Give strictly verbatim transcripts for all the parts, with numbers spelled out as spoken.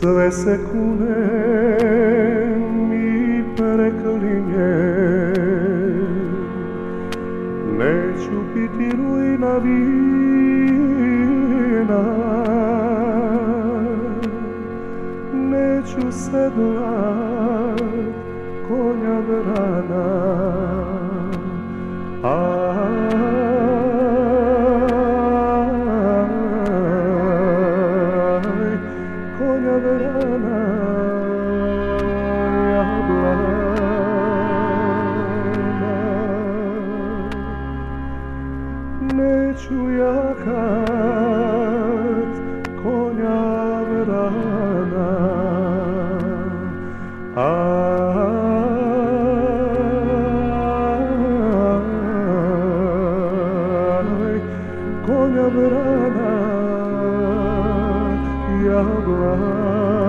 Sve se kunem i preklinjem, neću piti rujna vina, neću sedlat konja vrana. Aj, konja vrana, jablana. Neću jahat konja vrana. Aj, konja vrana, jablana.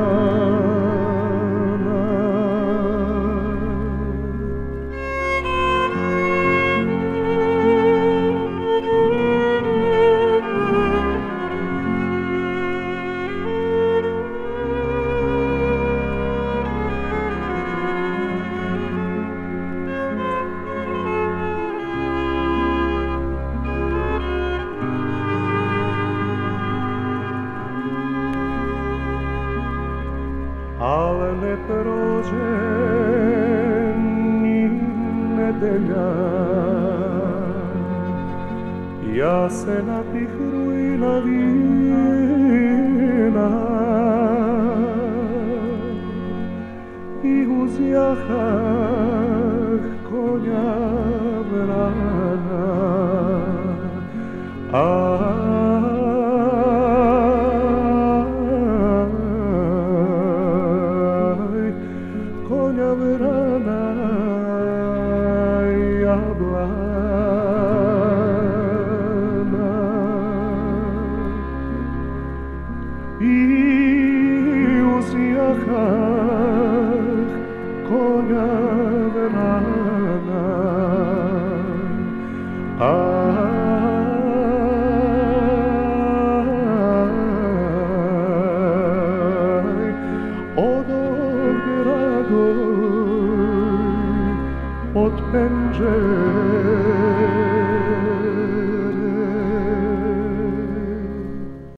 Ale ne prođe ni nedelja, ja se napih rujna vina i uzjahah konja vrana. Konja vrana, jablana. I uzjahah konja vrana. Aj, od ovdje ragoj od penđera